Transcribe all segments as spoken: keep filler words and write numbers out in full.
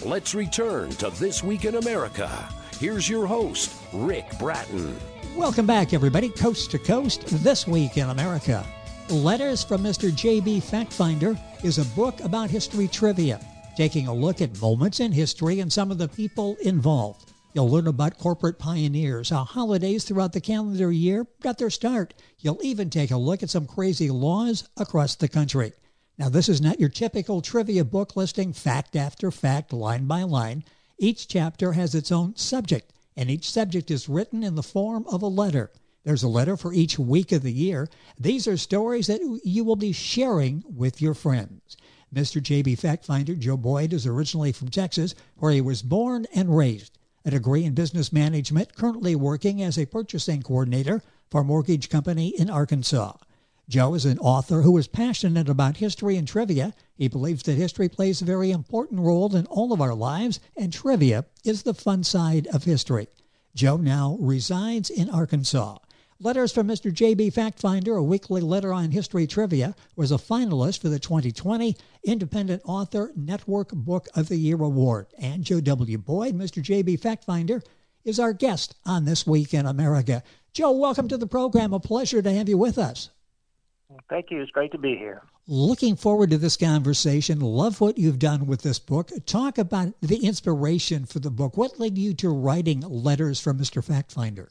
Let's return to This Week in America. Here's your host, Rick Bratton. Welcome back, everybody. Coast to Coast, This Week in America. Letters from Mister J B Factfinder is a book about history trivia, taking a look at moments in history and some of the people involved. You'll learn about corporate pioneers, how holidays throughout the calendar year got their start. You'll even take a look at some crazy laws across the country. Now, this is not your typical trivia book listing fact after fact, line by line. Each chapter has its own subject, and each subject is written in the form of a letter. There's a letter for each week of the year. These are stories that you will be sharing with your friends. Mister J B Factfinder, Joe Boyd, is originally from Texas, where he was born and raised. A degree in business management, currently working as a purchasing coordinator for a mortgage company in Arkansas. Joe is an author who is passionate about history and trivia. He believes that history plays a very important role in all of our lives, and trivia is the fun side of history. Joe now resides in Arkansas. Letters from Mister J B Factfinder, a weekly letter on history trivia, was a finalist for the twenty twenty Independent Author Network Book of the Year Award. And Joe W. Boyd, Mister J B Factfinder, is our guest on This Week in America. Joe, welcome to the program. A pleasure to have you with us. Thank you. It's great to be here. Looking forward to this conversation. Love what you've done with this book. Talk about the inspiration for the book. What led you to writing Letters from Mister Factfinder?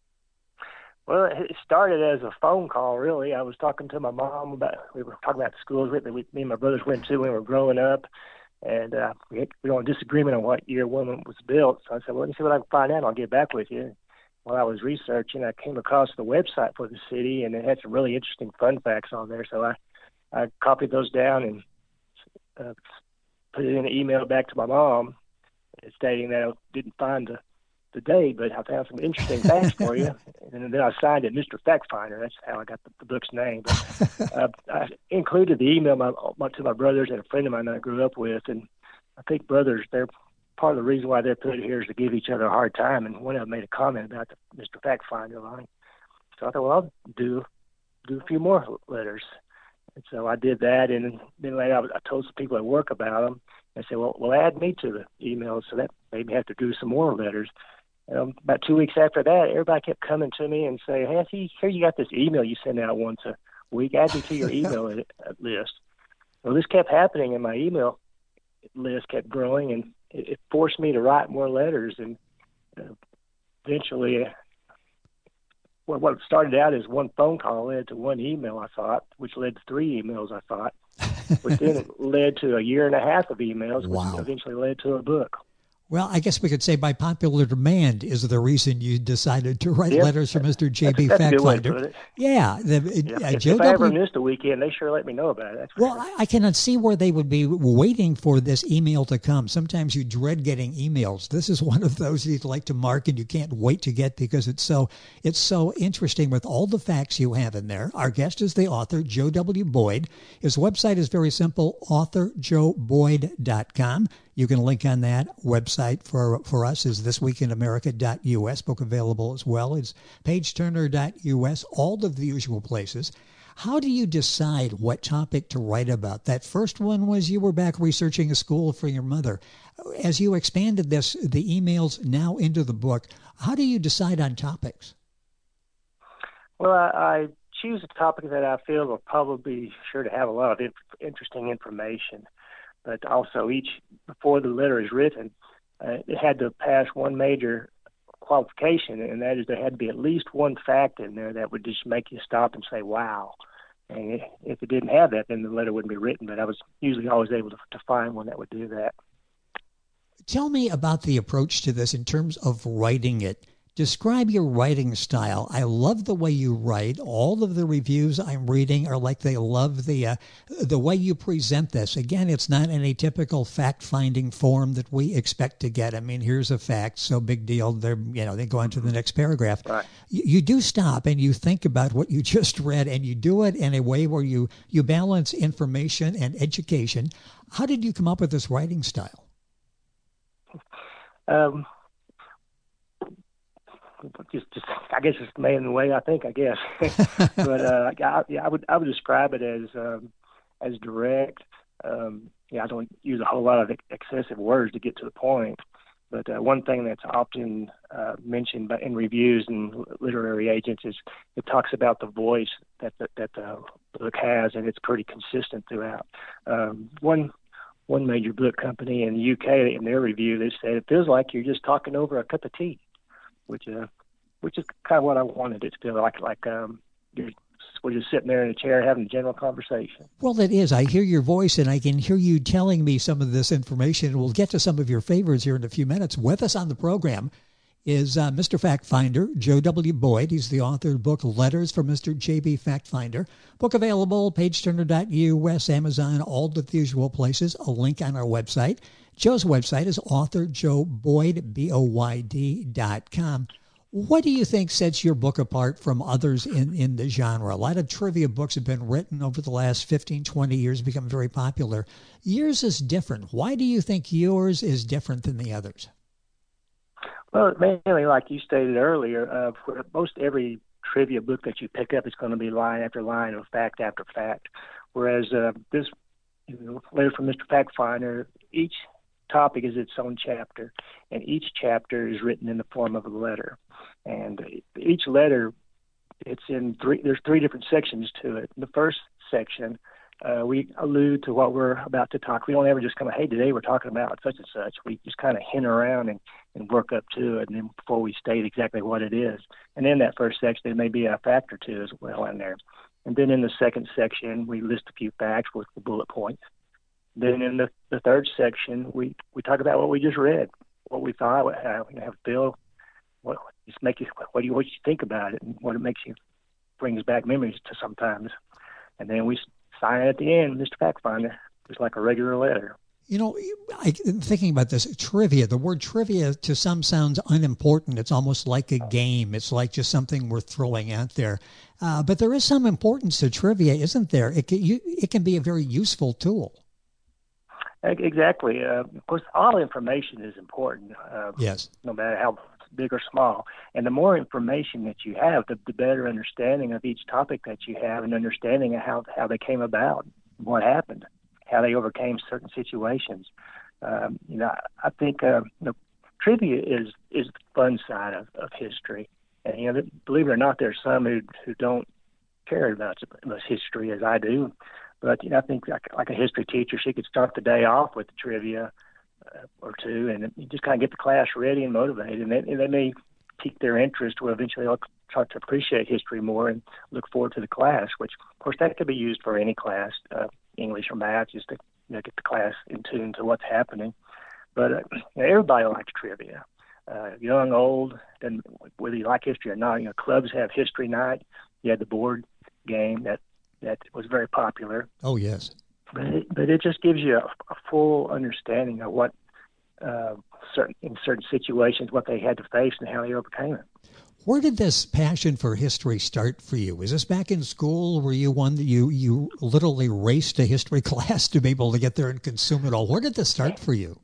Well, it started as a phone call, really. I was talking to my mom about, we were talking about the schools that we, me and my brothers went to when we were growing up, and uh, we, had, we were in disagreement on what year one was built. So I said, well, let me see what I can find out, and I'll get back with you. While I was researching, I came across the website for the city, and it had some really interesting fun facts on there. So I, I copied those down and uh, put it in an email back to my mom, stating that I didn't find the the date, but I found some interesting facts for you. And then I signed it Mister Factfinder. That's how I got the, the book's name. But, uh, I included the email my, my, to my brothers and a friend of mine that I grew up with. And I think brothers, they're part of the reason why they're put here is to give each other a hard time. And one of them made a comment about the Mister Factfinder line. So I thought, well, I'll do, do a few more letters. And so I did that. And then later I, I told some people at work about them. I said, well, well, add me to the email. So that made me have to do some more letters. Um, about two weeks after that, everybody kept coming to me and saying, hey, I see, here you got this email you send out once a week. Add me to your email list. Well, this kept happening, and my email list kept growing, and it, it forced me to write more letters. And uh, eventually, uh, well, what started out as one phone call led to one email, I thought, which led to three emails, I thought, which then led to a year and a half of emails, which wow. eventually led to a book. Well, I guess we could say by popular demand is the reason you decided to write yep. letters from Mister J B that's, that's Factfinder. Yeah. The, yeah. Uh, if, Joe if I ever W. missed a weekend, they sure let me know about it. That's well, sure. I, I cannot see where they would be waiting for this email to come. Sometimes you dread getting emails. This is one of those you'd like to mark and you can't wait to get because it's so it's so interesting with all the facts you have in there. Our guest is the author, Joe W. Boyd. His website is very simple, author joe boyd dot com. You can link on that website for for us is this week in america dot u s. Book available as well. It's page turner dot u s, all of the usual places. How do you decide what topic to write about? That first one was you were back researching a school for your mother. As you expanded this, the emails now into the book, how do you decide on topics? Well, I, I choose a topic that I feel will probably be sure to have a lot of inf- interesting information. But also each, before the letter is written, uh, it had to pass one major qualification, and that is there had to be at least one fact in there that would just make you stop and say, wow. And if it didn't have that, then the letter wouldn't be written, but I was usually always able to, to find one that would do that. Tell me about the approach to this in terms of writing it. Describe your writing style. I love the way you write. All of the reviews I'm reading are like they love the uh, the way you present this. Again, it's not any typical fact-finding form that we expect to get. I mean, here's a fact, so big deal. They're you know they go on to the next paragraph. Right. You, you do stop and you think about what you just read, and you do it in a way where you you balance information and education. How did you come up with this writing style? Um. Just, just, I guess it's the main way I think. I guess, but uh, I, yeah, I would, I would describe it as, um, as direct, Um, yeah, I don't use a whole lot of excessive words to get to the point. But uh, one thing that's often uh, mentioned by, in reviews and literary agents is it talks about the voice that the, that the book has, and it's pretty consistent throughout. Um, one one major book company in the U K, in their review, they said it feels like you're just talking over a cup of tea, which uh, which is kind of what I wanted it to feel like. Like um, you're we're just sitting there in a chair having a general conversation. Well, it is. I hear your voice, and I can hear you telling me some of this information. We'll get to some of your favorites here in a few minutes. With us on the program is uh, Mister Fact Finder, Joe W. Boyd. He's the author of the book Letters from Mister J B Fact Finder. Book available, page turner dot U S, Amazon, all the usual places. A link on our website. Joe's website is author joe boyd, B O Y D dot com. What do you think sets your book apart from others in, in the genre? A lot of trivia books have been written over the last fifteen, twenty years, become very popular. Yours is different. Why do you think yours is different than the others? Well, mainly, like you stated earlier, uh, for most every trivia book that you pick up is going to be line after line of fact after fact. Whereas uh, this, you know, Letter from Mister Fact Finder, each topic is its own chapter, and each chapter is written in the form of a letter. And each letter, it's in three, there's three different sections to it. The first section, uh, we allude to what we're about to talk. We don't ever just come, hey, today we're talking about such and such. We just kind of hint around and, and work up to it, and then before we state exactly what it is. And in that first section, there may be a fact or two as well in there. And then in the second section, we list a few facts with the bullet points. Then in the, the third section, we, we talk about what we just read, what we thought, what, how we have Bill, what just make you, what do you what you think about it, and what it makes you brings back memories to sometimes. And then we sign it at the end, Mister Fact Finder, just like a regular letter. You know, I, thinking about this, trivia, the word trivia to some sounds unimportant. It's almost like a game. It's like just something we're throwing out there. Uh, but there is some importance to trivia, isn't there? It can, you, it can be a very useful tool. Exactly. Uh, of course, all information is important. Uh, yes. No matter how big or small. And the more information that you have, the, the better understanding of each topic that you have, and understanding of how, how they came about, what happened, how they overcame certain situations. Um, you know, I think uh, you know, trivia is is the fun side of, of history. And you know, believe it or not, there's some who who don't care about as much history as I do. But you know, I think like, like a history teacher, she could start the day off with the trivia uh, or two, and you just kind of get the class ready and motivated, and they, and they may pique their interest, where eventually they'll start to appreciate history more and look forward to the class. Which, of course, that could be used for any class, uh, English or math, just to you know, get the class in tune to what's happening. But uh, you know, everybody likes trivia, uh, young, old, and whether you like history or not. You know, clubs have history night. You had the board game that. That was very popular. Oh, yes. But it, but it just gives you a, a full understanding of what, uh, certain in certain situations, what they had to face and how they overcame it. Where did this passion for history start for you? Was this back in school? Were you one that you, you literally raced a history class to be able to get there and consume it all? Where did this start for you?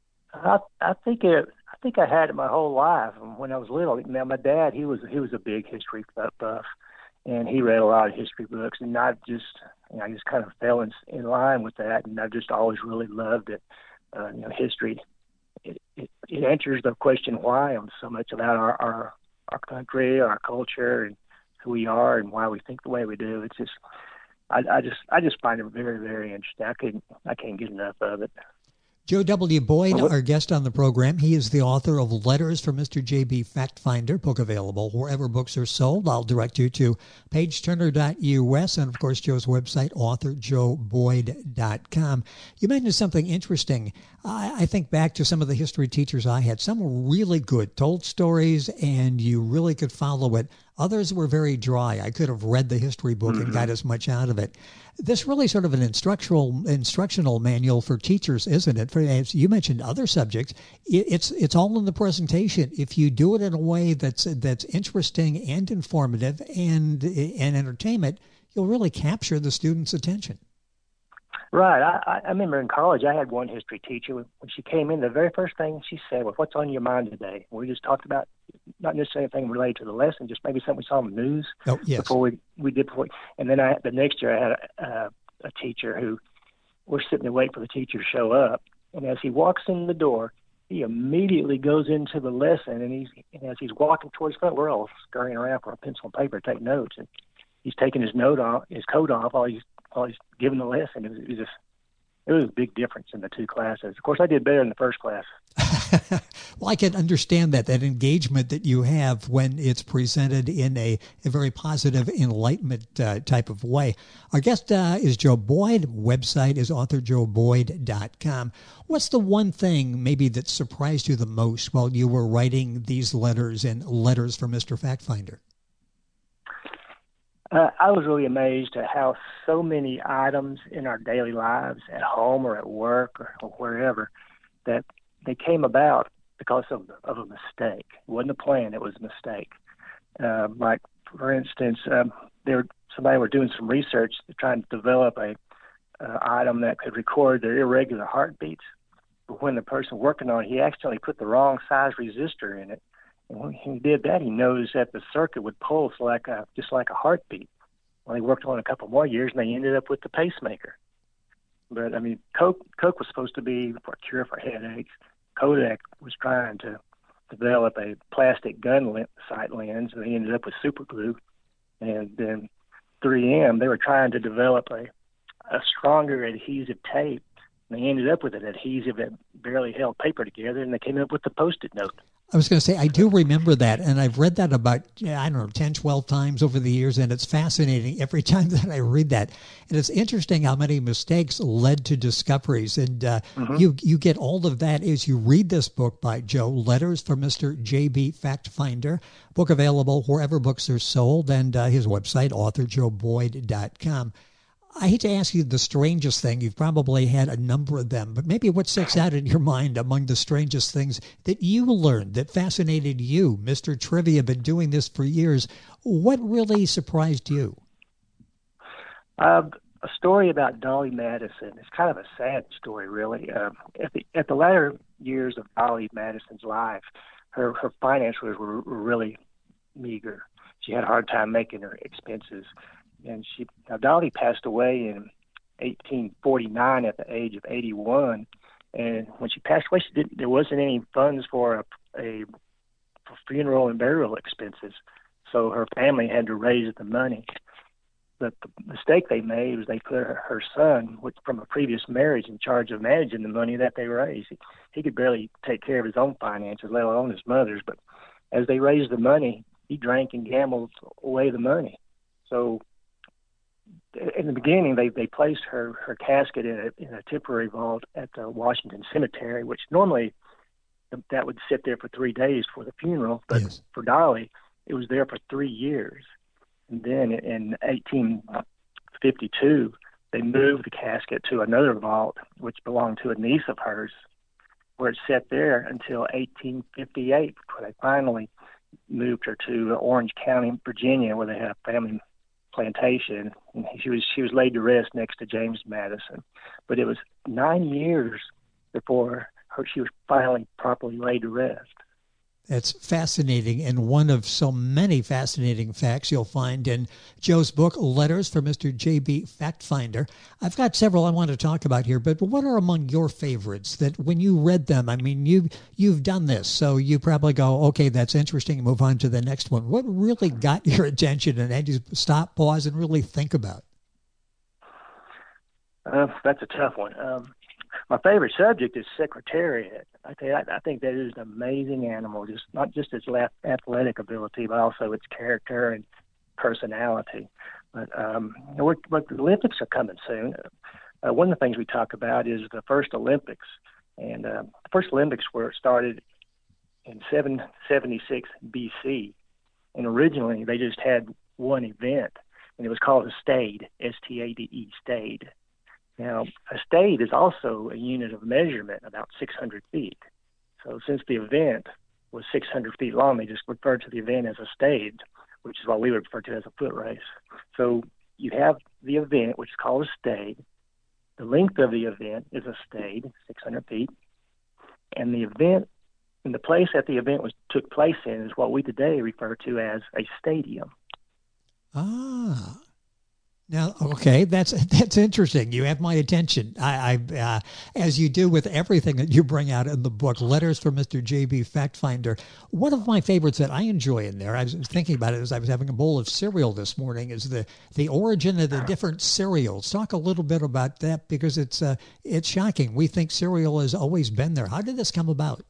I, I think it. I think I had it my whole life. When I was little, now my dad, he was he was a big history buff. And he read a lot of history books, and I just, you know, I just kind of fell in, in line with that, and I've just always really loved it. Uh, you know, history, it, it, it answers the question why on so much about our, our our country, our culture, and who we are, and why we think the way we do. It's just, I, I just, I just find it very, very interesting. I can't, I can't get enough of it. Joe W. Boyd, our guest on the program. He is the author of Letters from Mister J B Fact Finder, book available wherever books are sold. I'll direct you to page turner dot U S and, of course, Joe's website, author joe boyd dot com. You mentioned something interesting. I, I think back to some of the history teachers I had. Some were really good, told stories, and you really could follow it. Others were very dry. I could have read the history book mm-hmm. and got as much out of it. This really sort of an instructional instructional manual for teachers, isn't it? For, as you mentioned other subjects, it, it's it's all in the presentation. If you do it in a way that's that's interesting and informative and and entertainment, you'll really capture the student's attention. Right. I, I remember in college, I had one history teacher. When she came in, the very first thing she said was, "What's on your mind today?" We just talked about not necessarily anything related to the lesson, just maybe something we saw in the news oh, yes. before we, we did before. And then I, the next year, I had a, a, a teacher who we're sitting there waiting for the teacher to show up. And as he walks in the door, he immediately goes into the lesson, and he's and as he's walking towards the front, we're all scurrying around for a pencil and paper to take notes, and he's taking his note off, his coat off, while he's while he's giving the lesson. It was, it was just it was a big difference in the two classes. Of course, I did better in the first class. Well, I can understand that, that engagement that you have when it's presented in a, a very positive enlightenment uh, type of way. Our guest uh, is Joe Boyd. Website is author joe boyd dot com. What's the one thing maybe that surprised you the most while you were writing these letters and letters for Mister Fact Finder? Uh, I was really amazed at how so many items in our daily lives, at home or at work or, or wherever, that they came about because of, of a mistake. It wasn't a plan; it was a mistake. Uh, like, for instance, um, there somebody were doing some research trying to develop a uh, item that could record their irregular heartbeats. But when the person working on it, he accidentally put the wrong size resistor in it. And when he did that, he noticed that the circuit would pulse like a, just like a heartbeat. Well, they worked on it a couple more years, and they ended up with the pacemaker. But, I mean, Coke, Coke was supposed to be for a cure for headaches. Kodak was trying to develop a plastic gun sight lens, and they ended up with super glue. And then three M, they were trying to develop a, a stronger adhesive tape. And they ended up with an adhesive that barely held paper together, and they came up with the Post-it note. I was going to say, I do remember that, and I've read that about, I don't know, ten, twelve times over the years, and it's fascinating every time that I read that. And it's interesting how many mistakes led to discoveries, and uh, mm-hmm. you you get all of that as you read this book by Joe, Letters from Mister J B Fact Finder, book available wherever books are sold, and uh, his website, author joe boyd dot com. I hate to ask you the strangest thing. You've probably had a number of them, but maybe what sticks out in your mind among the strangest things that you learned that fascinated you? Mister Trivia, been doing this for years. What really surprised you? Uh, a story about Dolly Madison. It's kind of a sad story, really. Uh, at the at the latter years of Dolly Madison's life, her, her finances were, were really meager. She had a hard time making her expenses. And she, now Dolly passed away in eighteen forty-nine at the age of eighty-one. And when she passed away, she didn't, there wasn't any funds for a, a for funeral and burial expenses. So her family had to raise the money. But the mistake they made was they put her, her son, which from a previous marriage, in charge of managing the money that they raised. He, he could barely take care of his own finances, let alone his mother's. But as they raised the money, he drank and gambled away the money. So in the beginning, they, they placed her, her casket in a, in a temporary vault at the Washington Cemetery, which normally that would sit there for three days for the funeral. But yes, for Dolly, it was there for three years. And then in eighteen fifty-two, they moved the casket to another vault, which belonged to a niece of hers, where it sat there until eighteen fifty-eight, before they finally moved her to Orange County, Virginia, where they had a family plantation. And she was she was laid to rest next to James Madison. But it was nine years before her, she was finally properly laid to rest. It's fascinating, and one of so many fascinating facts you'll find in Joe's book, Letters from Mister J B Fact Finder. I've got several I want to talk about here, but what are among your favorites that when you read them, I mean, you, you've done this, so you probably go, okay, that's interesting, and move on to the next one. What really got your attention and had you stop, pause, and really think about? Uh, that's a tough one. Um, my favorite subject is Secretariat. I, tell you, I, I think that is an amazing animal, just not just its athletic ability, but also its character and personality. But, um, we're, but the Olympics are coming soon. Uh, one of the things we talk about is the first Olympics. And uh, the first Olympics were started in seven seventy-six B C. And originally they just had one event, and it was called a stade, S T A D E, stade. Now, a stade is also a unit of measurement, about six hundred feet. So since the event was six hundred feet long, they just referred to the event as a stade, which is what we would refer to as a foot race. So you have the event, which is called a stade. The length of the event is a stade, six hundred feet. And the event, and the place that the event was took place in is what we today refer to as a stadium. Ah. Now, okay, that's that's interesting. You have my attention. I, I uh, as you do with everything that you bring out in the book, Letters from Mister J B Fact Finder. One of my favorites that I enjoy in there, I was thinking about it as I was having a bowl of cereal this morning, is the, the origin of the different cereals. Talk a little bit about that, because it's uh, it's shocking. We think cereal has always been there. How did this come about?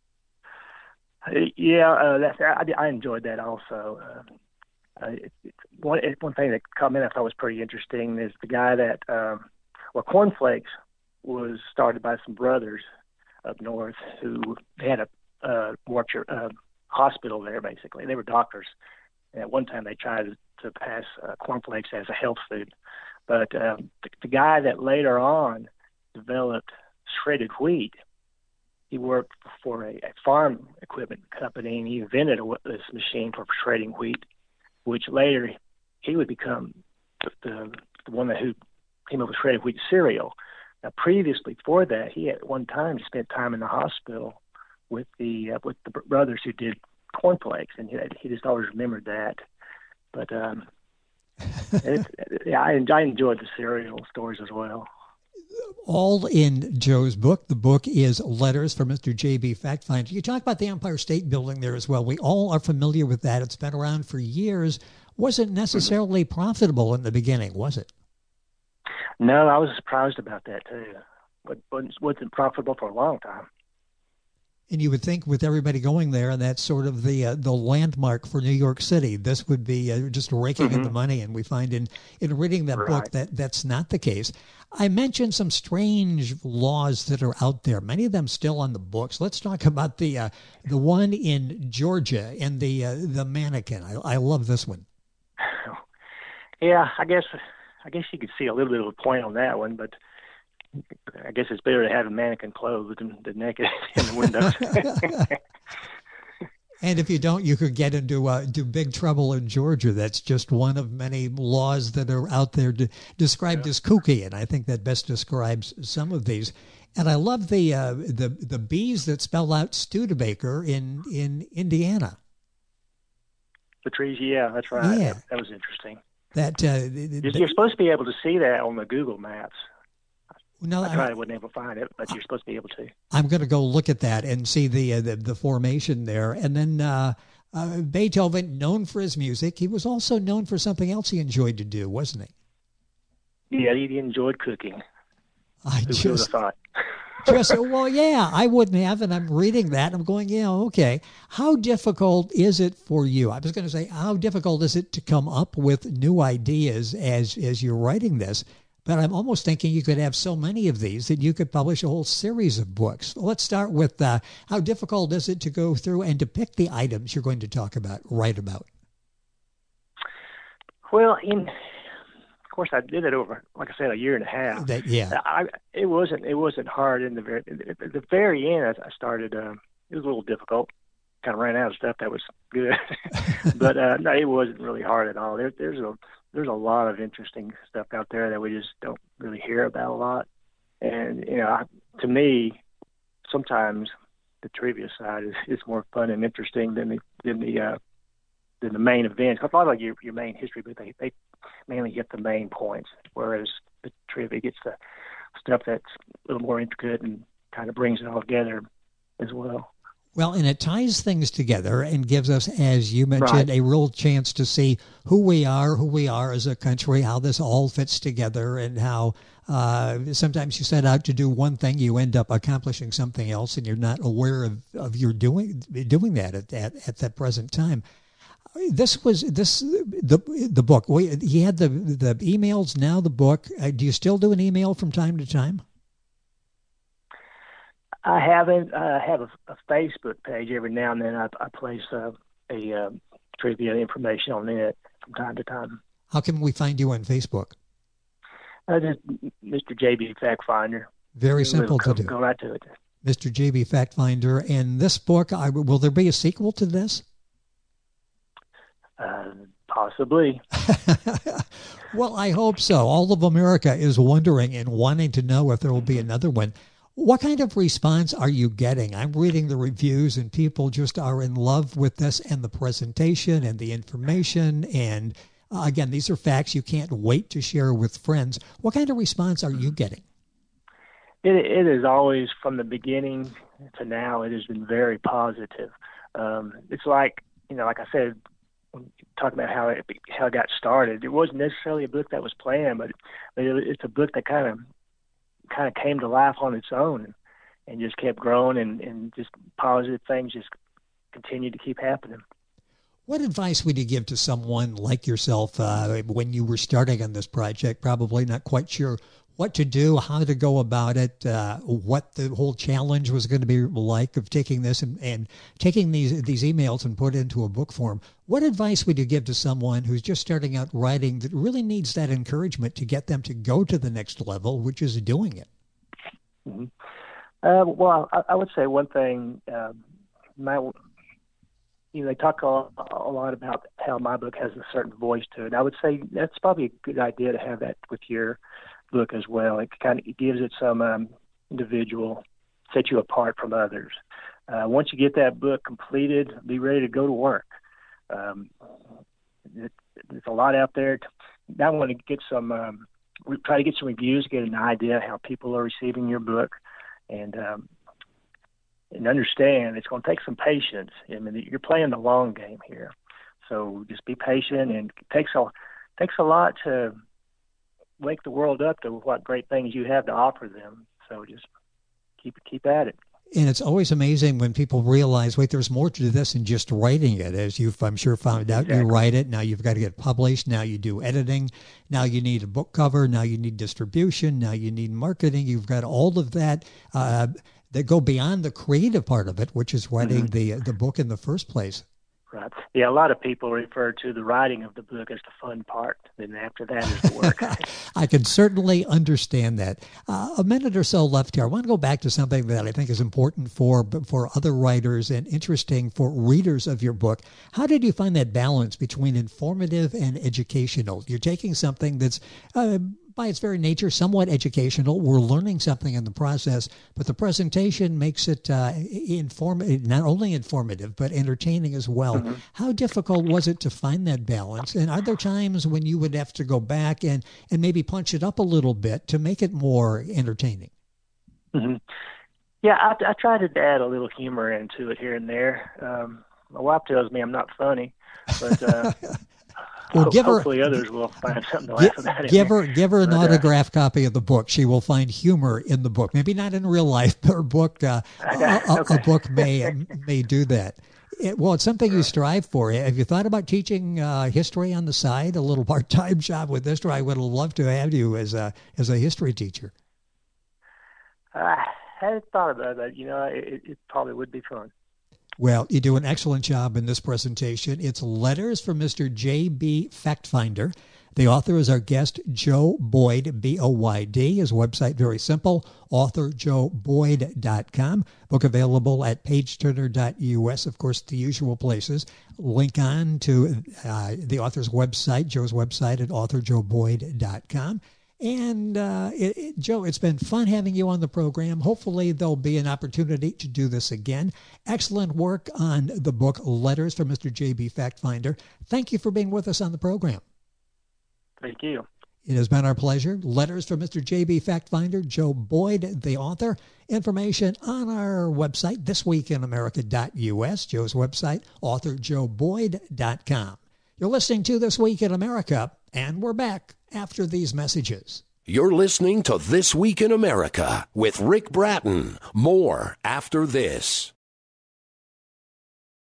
Yeah, uh, that's, I, I enjoyed that also. Uh, Uh, it, it, one, it, one thing that caught me and I thought was pretty interesting is the guy that, um, well, Cornflakes was started by some brothers up north who they had a uh, mortuary uh, hospital there, basically. They were doctors. And at one time they tried to, to pass uh, cornflakes as a health food. But um, the, the guy that later on developed shredded wheat, he worked for a, a farm equipment company, and he invented a, this machine for shredding wheat, which later he would become the, the, the one that who came up with shredded wheat cereal. Now, previously, before that, he at one time spent time in the hospital with the uh, with the brothers who did cornflakes, and he, he just always remembered that. But um, it's, yeah, I, I enjoyed the cereal stories as well. All in Joe's book. The book is Letters from Mister J B Fact Finder. You talk about the Empire State Building there as well. We all are familiar with that. It's been around for years. Wasn't necessarily mm-hmm. profitable in the beginning, was it? No, I was surprised about that too. But wasn't, wasn't profitable for a long time. And you would think with everybody going there, and that's sort of the uh, the landmark for New York City, this would be uh, just raking mm-hmm. in the money. And we find in, in reading that right. book that that's not the case. I mentioned some strange laws that are out there, many of them still on the books. Let's talk about the uh, the one in Georgia and the uh, the mannequin. I, I love this one. Yeah, I guess I guess you could see a little bit of a point on that one, but I guess it's better to have a mannequin clothed than, than naked in the windows. And if you don't, you could get into uh, do big trouble in Georgia. That's just one of many laws that are out there de- described yeah. as kooky, and I think that best describes some of these. And I love the uh, the the bees that spell out Studebaker in in Indiana. The trees, yeah, that's right. Yeah. That, that was interesting. That uh, you're, you're supposed to be able to see that on the Google Maps. No, I tried, I wasn't able to find it, but you're supposed to be able to. I'm going to go look at that and see the uh, the, the formation there. And then uh, uh, Beethoven, known for his music, he was also known for something else he enjoyed to do, wasn't he? Yeah, he enjoyed cooking. I Who just would have thought? just well, yeah, I wouldn't have, and I'm reading that, and I'm going, yeah, okay. How difficult is it for you? I was going to say, how difficult is it to come up with new ideas as as you're writing this? But I'm almost thinking you could have so many of these that you could publish a whole series of books. Let's start with uh, how difficult is it to go through and to pick the items you're going to talk about, write about? Well, in, of course, I did it over, like I said, a year and a half. That, yeah, I, it wasn't it wasn't hard in the very at the very end. I started. Um, it was a little difficult. Kind of ran out of stuff that was good, but uh, no, it wasn't really hard at all. There, there's a There's a lot of interesting stuff out there that we just don't really hear about a lot. And, you know, I, to me, sometimes the trivia side is, is more fun and interesting than the than the uh, than the main event. I thought like your your main history, but they, they mainly get the main points, whereas the trivia gets the stuff that's a little more intricate and kind of brings it all together as well. Well, and it ties things together and gives us, as you mentioned, right. a real chance to see who we are, who we are as a country, how this all fits together, and how uh, sometimes you set out to do one thing, you end up accomplishing something else, and you're not aware of, of your doing doing that at, at at that present time. This was this the the book. We, he had the the emails. Now the book. Uh, do you still do an email from time to time? I haven't. I have a, a Facebook page. Every now and then I, I place uh, a uh, trivia information on it from time to time. How can we find you on Facebook? Uh, just Mister J B Fact Finder. Very simple go, to do. Go right to it. Mister J B Fact Finder. And this book, I, will there be a sequel to this? Uh, possibly. Well, I hope so. All of America is wondering and wanting to know if there will be another one. What kind of response are you getting? I'm reading the reviews and people just are in love with this and the presentation and the information and Uh, again, these are facts you can't wait to share with friends. What kind of response are you getting? It, it is always, from the beginning to now, it has been very positive. Um, it's like, you know, like I said, when talking about how it how it got started, it wasn't necessarily a book that was planned, but, but it, it's a book that kind of kind of came to life on its own and, and just kept growing, and, and just positive things just continued to keep happening. What advice would you give to someone like yourself uh, when you were starting on this project, probably not quite sure what to do, how to go about it, uh, what the whole challenge was going to be like of taking this and, and taking these these emails and put it into a book form? What advice would you give to someone who's just starting out writing that really needs that encouragement to get them to go to the next level, which is doing it? Mm-hmm. Uh, well, I, I would say one thing, uh, my, you know, they talk a, a lot about how my book has a certain voice to it. And I would say that's probably a good idea to have that with your book as well. It kind of gives it some um, individual, set you apart from others. Uh, once you get that book completed, be ready to go to work. Um, it, there's a lot out there. I want to get some, um, we try to get some reviews, get an idea how people are receiving your book, and um, and understand it's going to take some patience. I mean, you're playing the long game here, so just be patient. And it takes a takes a lot to wake the world up to what great things you have to offer them. So just keep keep at it. And it's always amazing when people realize, wait, there's more to this than just writing it. As you've, I'm sure, found out, exactly. You write it, now you've got to get published, now you do editing, now you need a book cover, now you need distribution, now you need marketing. You've got all of that uh, that go beyond the creative part of it, which is writing mm-hmm. the the book in the first place. Right. Yeah, a lot of people refer to the writing of the book as the fun part. Then after that is the work. I can certainly understand that. Uh, a minute or so left here. I want to go back to something that I think is important for for other writers and interesting for readers of your book. How did you find that balance between informative and educational? You're taking something that's uh, by its very nature, somewhat educational. We're learning something in the process, but the presentation makes it uh, inform not only informative, but entertaining as well. Mm-hmm. How difficult was it to find that balance? And are there times when you would have to go back and, and maybe punch it up a little bit to make it more entertaining? Mm-hmm. Yeah, I, I try to add a little humor into it here and there. Um, my wife tells me I'm not funny, but... Uh, Well, give her, hopefully others will find something to laugh about. Give her, give her an but, autograph uh, copy of the book. She will find humor in the book. Maybe not in real life, but her book, uh, a, okay. a book may may do that. It, well, it's something you strive for. Have you thought about teaching uh, history on the side, a little part-time job with this? Or I would love to have you as a as a history teacher. I hadn't thought about that. You know, it, it probably would be fun. Well, you do an excellent job in this presentation. It's Letters from Mister J B Factfinder. The author is our guest, Joe Boyd, B O Y D. His website, very simple, author joe boyd dot com. Book available at page turner dot U S, of course, the usual places. Link on to uh, the author's website, Joe's website, at author joe boyd dot com. And uh, it, it, Joe, it's been fun having you on the program. Hopefully there'll be an opportunity to do this again. Excellent work on the book, Letters from Mister J B Factfinder. Thank you for being with us on the program. Thank you. It has been our pleasure. Letters from Mister J B Factfinder, Joe Boyd, the author. Information on our website, this week in america dot U S, Joe's website, author joe boyd dot com. You're listening to This Week in America, and we're back after these messages. You're listening to This Week in America with Rick Bratton. More after this.